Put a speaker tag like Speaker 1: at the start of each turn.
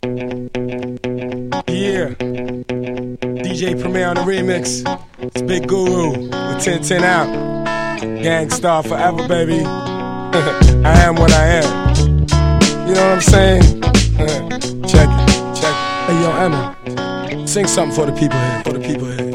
Speaker 1: Yeah, DJ Premier on the remix. It's Big Guru with 1010 out. Gangstar forever, baby. I am what I am. You know what I'm saying? Check it, check it. Hey, yo, Emma, sing something for the people here,